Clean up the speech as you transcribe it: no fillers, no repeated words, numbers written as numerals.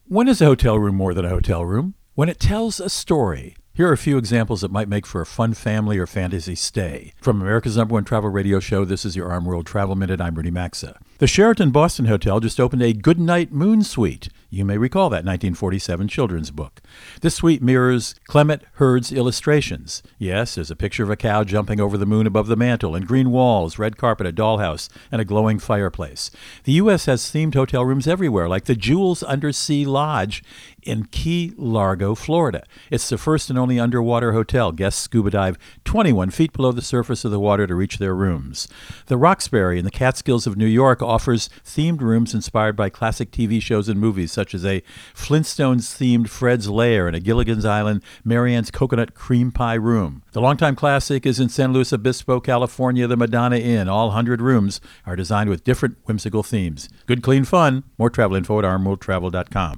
When is a hotel room more than a hotel room? When it tells a story. Here are a few examples that might make for a fun family or fantasy stay. From America's #1 travel radio show, this is your Arm World Travel Minute. I'm Rudy Maxa. The Sheraton Boston Hotel just opened a Goodnight Moon Suite. You may recall that 1947 children's book. This suite mirrors Clement Hurd's illustrations. Yes, there's a picture of a cow jumping over the moon above the mantel, and green walls, red carpet, a dollhouse, and a glowing fireplace. The U.S. has themed hotel rooms everywhere, like the Jules Undersea Lodge in Key Largo, Florida. It's the first and only underwater hotel. Guests scuba dive 21 feet below the surface of the water to reach their rooms. The Roxbury in the Catskills of New York offers themed rooms inspired by classic TV shows and movies, such as a Flintstones-themed Fred's Lair and a Gilligan's Island Marianne's Coconut Cream Pie Room. The longtime classic is in San Luis Obispo, California, the Madonna Inn. All 100 rooms are designed with different whimsical themes. Good, clean fun. More travel info at armworldtravel.com.